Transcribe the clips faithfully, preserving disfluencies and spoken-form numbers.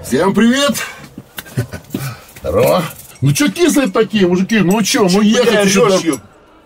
Всем привет! Здорово! Ну чё кислые такие, мужики? Ну чё, ну ехать еще... До...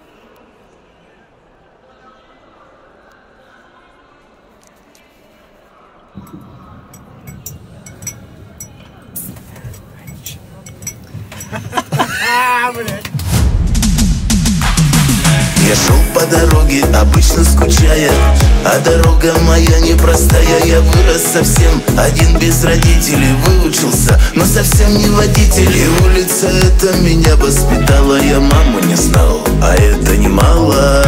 Я шел по дороге, обычно скучая, а дорога моя непростая. Я вырос совсем один, без родителей, выучился, но совсем не водитель. И улица эта меня воспитала, я маму не знал, а это немало.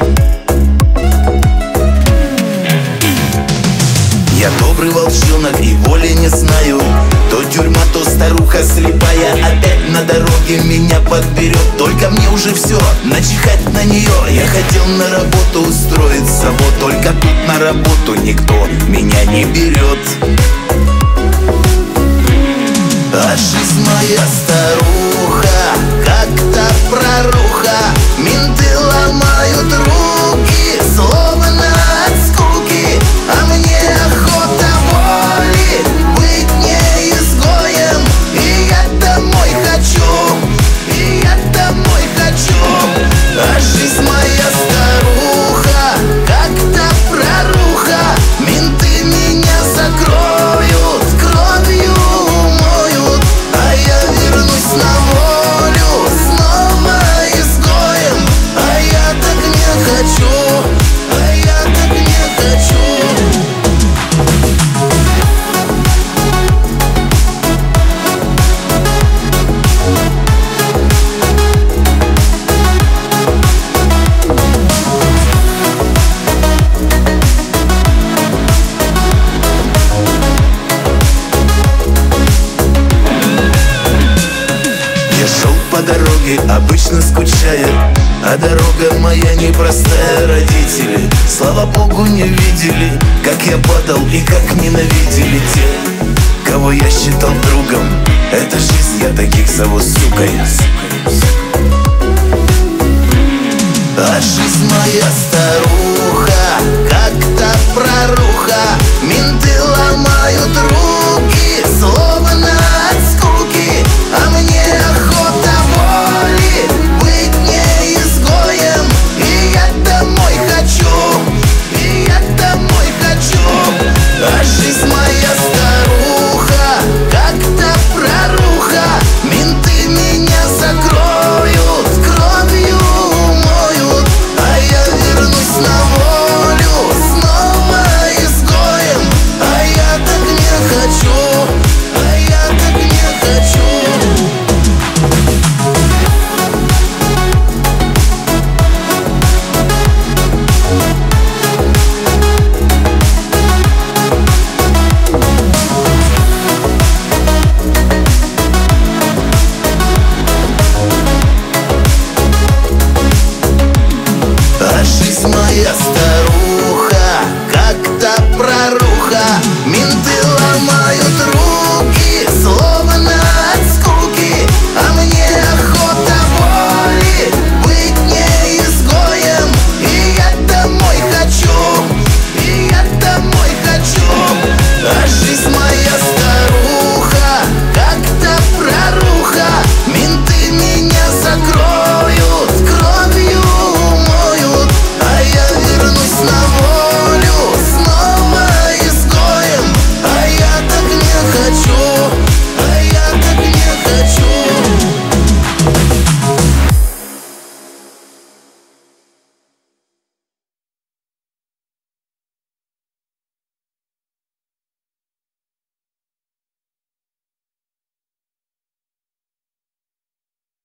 Я добрый волчонок и воли не знаю. То тюрьма, то старуха слепая опять на дороге меня подберет. Только мне уже все, начихать на нее. Я хотел на работу устроиться, вот только тут на работу никто меня не берет. А жизнь моя старуха, как-то проруха. Менты ломают руки, словно от скуки. А мне охота воли быть не изгоем. И я домой хочу, и я домой хочу. А жизнь моя старуха, как-то проруха. Менты меня закроют, кровью умоют. А я вернусь на волю, снова изгоем. А я так не хочу, а я так не хочу. По дороге, обычно скучая, а дорога моя непростая. Родители, слава богу, не видели, как я падал и как ненавидели те, кого я считал другом. Это жизнь, я таких зову сукой. А жизнь моя старуха,